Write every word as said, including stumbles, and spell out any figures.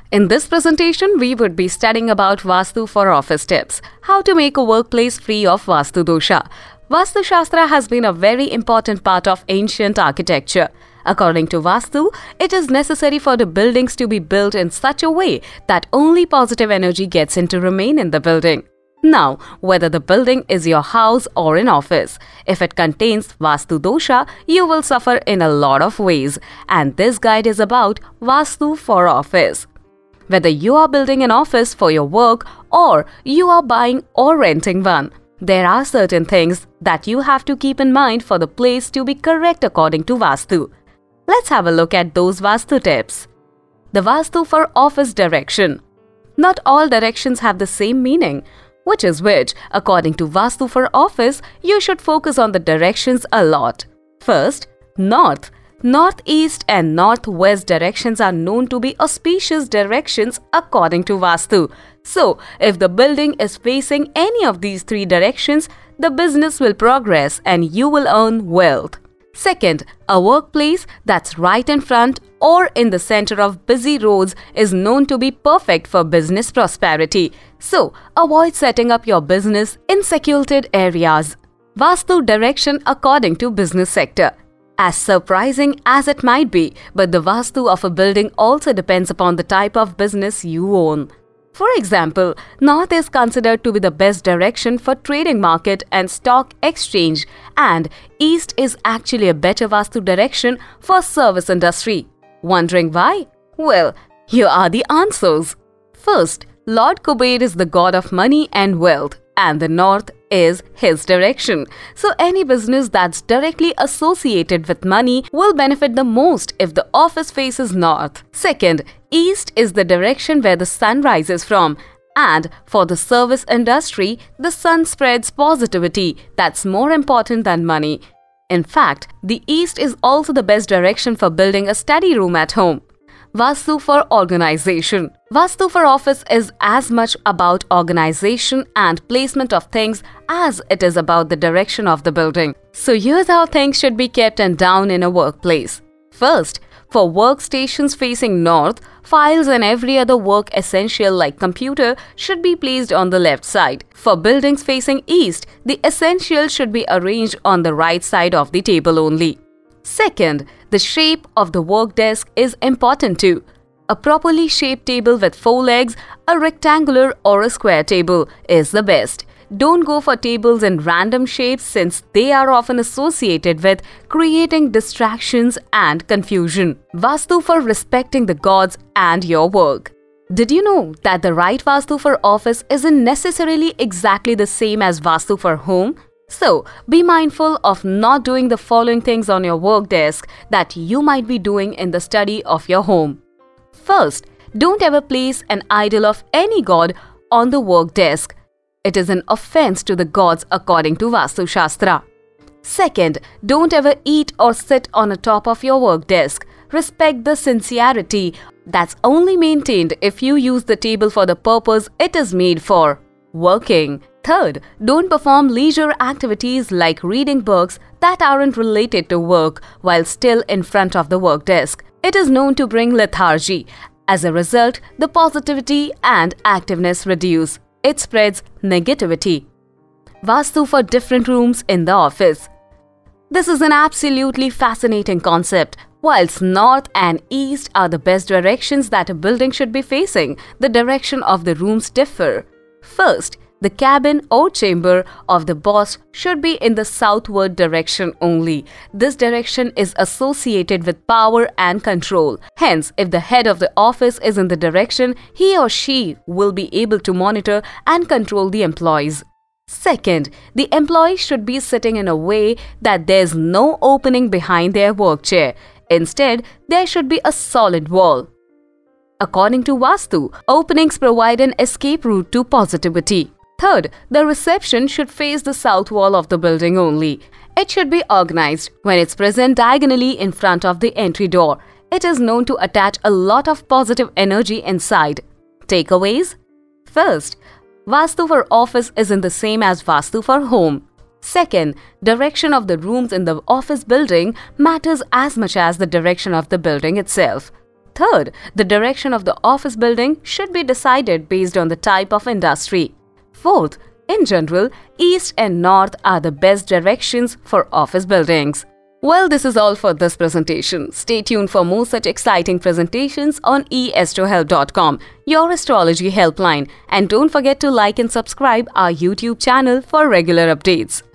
In this presentation, we would be studying about Vastu for office tips, how to make a workplace free of Vastu dosha. Vastu Shastra has been a very important part of ancient architecture. According to Vastu, it is necessary for the buildings to be built in such a way that only positive energy gets in to remain in the building. Now, whether the building is your house or an office, if it contains Vastu dosha, you will suffer in a lot of ways. And this guide is about Vastu for office. Whether you are building an office for your work or you are buying or renting one, there are certain things that you have to keep in mind for the place to be correct according to Vastu. Let's have a look at those Vastu tips. The Vastu for office direction. Not all directions have the same meaning. Which is which, according to Vastu for office, you should focus on the directions a lot. First, north. Northeast and northwest directions are known to be auspicious directions according to Vastu. So, if the building is facing any of these three directions, the business will progress and you will earn wealth. Second, a workplace that's right in front or in the center of busy roads is known to be perfect for business prosperity. So, avoid setting up your business in secluded areas. Vastu direction according to business sector. As surprising as it might be, but the Vastu of a building also depends upon the type of business you own. For example, north is considered to be the best direction for trading market and stock exchange, and east is actually a better Vastu direction for service industry. Wondering why? Well, here are the answers. First, Lord Kuber is the god of money and wealth, and the north is his direction. So any business that's directly associated with money will benefit the most if the office faces north. Second, east is the direction where the sun rises from, and for the service industry, the sun spreads positivity that's more important than money. In fact, the east is also the best direction for building a study room at home. Vastu for organization. Vastu for office is as much about organization and placement of things as it is about the direction of the building. So here's how things should be kept and down in a workplace. First, for workstations facing north, files and every other work essential like computer should be placed on the left side. For buildings facing east, the essentials should be arranged on the right side of the table only. Second, the shape of the work desk is important too. A properly shaped table with four legs, a rectangular or a square table is the best. Don't go for tables in random shapes since they are often associated with creating distractions and confusion. Vastu for respecting the gods and your work. Did you know that the right Vastu for office isn't necessarily exactly the same as Vastu for home? So, be mindful of not doing the following things on your work desk that you might be doing in the study of your home. First, don't ever place an idol of any god on the work desk. It is an offense to the gods according to Vastu Shastra. Second, don't ever eat or sit on the top of your work desk. Respect the sincerity that's only maintained if you use the table for the purpose it is made for, working. Third, don't perform leisure activities like reading books that aren't related to work while still in front of the work desk. It is known to bring lethargy. As a result, the positivity and activeness reduce. It spreads negativity. Vastu for different rooms in the office. This is an absolutely fascinating concept. Whilst north and east are the best directions that a building should be facing, the direction of the rooms differ. First, the cabin or chamber of the boss should be in the southward direction only. This direction is associated with power and control. Hence, if the head of the office is in the direction, he or she will be able to monitor and control the employees. Second, the employees should be sitting in a way that there's no opening behind their work chair. Instead, there should be a solid wall. According to Vastu, openings provide an escape route to positivity. Third, the reception should face the south wall of the building only. It should be organized when it's present diagonally in front of the entry door. It is known to attach a lot of positive energy inside. Takeaways? First, Vastu for office isn't the same as Vastu for home. Second, direction of the rooms in the office building matters as much as the direction of the building itself. Third, the direction of the office building should be decided based on the type of industry. Fourth, in general, east and north are the best directions for office buildings. Well, this is all for this presentation. Stay tuned for more such exciting presentations on e astro help dot com, your astrology helpline. And don't forget to like and subscribe our YouTube channel for regular updates.